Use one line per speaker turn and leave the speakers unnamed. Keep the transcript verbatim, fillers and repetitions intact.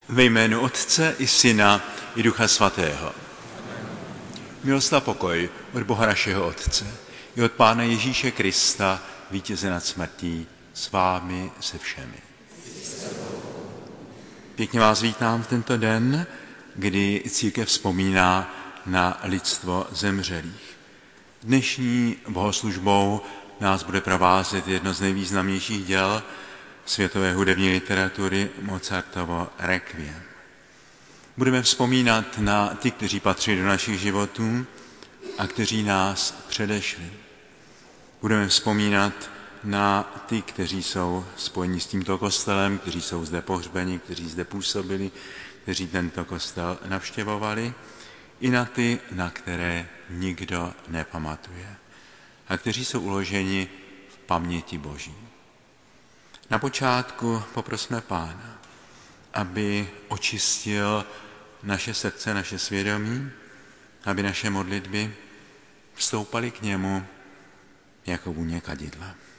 Ve jménu Otce i Syna i Ducha Svatého. Milost a pokoj od Boha našeho Otce i od Pána Ježíše Krista, vítěze nad smrtí, s vámi se všemi. Pěkně vás vítám v tento den, kdy církev vzpomíná na lidstvo zemřelých. Dnešní bohoslužbou nás bude provázet jedno z nejvýznamnějších děl světové hudební literatury, Mozartovo Requiem. Budeme vzpomínat na ty, kteří patří do našich životů a kteří nás předešli. Budeme vzpomínat na ty, kteří jsou spojeni s tímto kostelem, kteří jsou zde pohřbeni, kteří zde působili, kteří tento kostel navštěvovali, i na ty, na které nikdo nepamatuje a kteří jsou uloženi v paměti Boží. Na počátku poprosme Pána, aby očistil naše srdce, naše svědomí, aby naše modlitby vstoupaly k němu jako vůně kadidla.